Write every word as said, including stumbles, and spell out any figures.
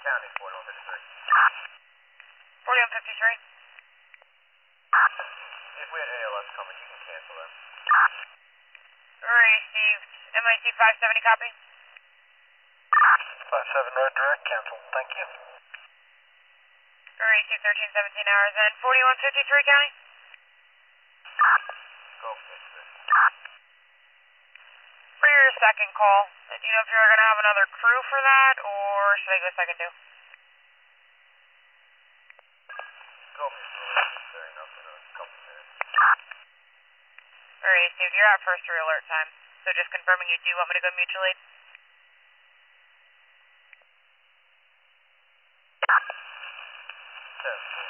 County, forty-one fifty-three. forty-one fifty-three. If we had A L S coming, you can cancel them. Received. M I T five seventy, copy. five seven road direct, cancel. Thank you. Received thirteen seventeen hours and forty-one fifty-three, County. Go fifty. For your second call, do you know if you're going to have another crew for that, or should I go second too? Go fifty. Fair enough in a couple minutes. Alright, Steve, you're at first three alert time, so just confirming you do want me to go mutual aid. seventeen.